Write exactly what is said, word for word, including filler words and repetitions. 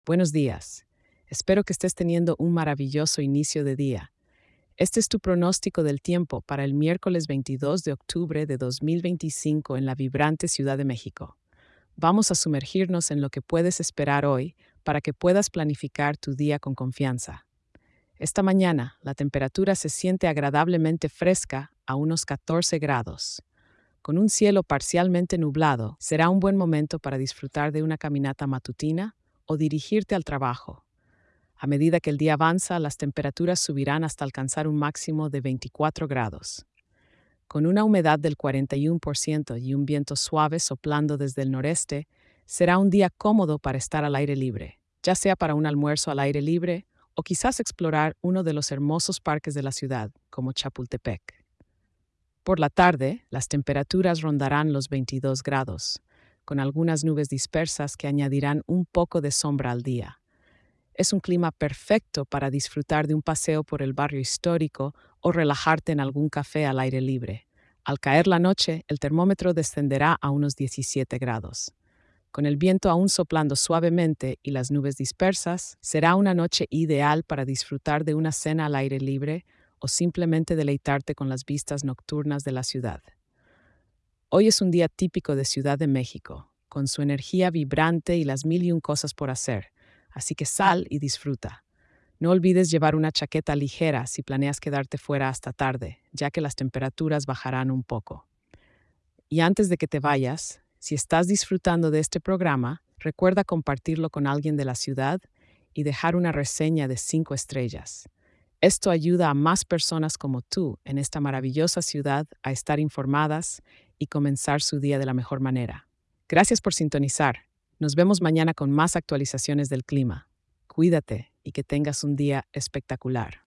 Buenos días. Espero que estés teniendo un maravilloso inicio de día. Este es tu pronóstico del tiempo para el miércoles veintidós de octubre de dos mil veinticinco en la vibrante Ciudad de México. Vamos a sumergirnos en lo que puedes esperar hoy para que puedas planificar tu día con confianza. Esta mañana, la temperatura se siente agradablemente fresca a unos catorce grados. Con un cielo parcialmente nublado, será un buen momento para disfrutar de una caminata matutina o dirigirte al trabajo. A medida que el día avanza, las temperaturas subirán hasta alcanzar un máximo de veinticuatro grados. Con una humedad del cuarenta y uno por ciento y un viento suave soplando desde el noreste, será un día cómodo para estar al aire libre, ya sea para un almuerzo al aire libre o quizás explorar uno de los hermosos parques de la ciudad, como Chapultepec. Por la tarde, las temperaturas rondarán los veintidós grados, con algunas nubes dispersas que añadirán un poco de sombra al día. Es un clima perfecto para disfrutar de un paseo por el barrio histórico o relajarte en algún café al aire libre. Al caer la noche, el termómetro descenderá a unos diecisiete grados. Con el viento aún soplando suavemente y las nubes dispersas, será una noche ideal para disfrutar de una cena al aire libre o simplemente deleitarte con las vistas nocturnas de la ciudad. Hoy es un día típico de Ciudad de México, con su energía vibrante y las mil y un cosas por hacer, así que sal y disfruta. No olvides llevar una chaqueta ligera si planeas quedarte fuera hasta tarde, ya que las temperaturas bajarán un poco. Y antes de que te vayas, si estás disfrutando de este programa, recuerda compartirlo con alguien de la ciudad y dejar una reseña de cinco estrellas. Esto ayuda a más personas como tú en esta maravillosa ciudad a estar informadas y comenzar su día de la mejor manera. Gracias por sintonizar. Nos vemos mañana con más actualizaciones del clima. Cuídate y que tengas un día espectacular.